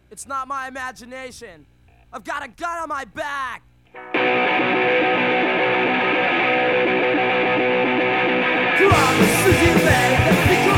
It's not my imagination. I've got a gun on my back. Promises you made never become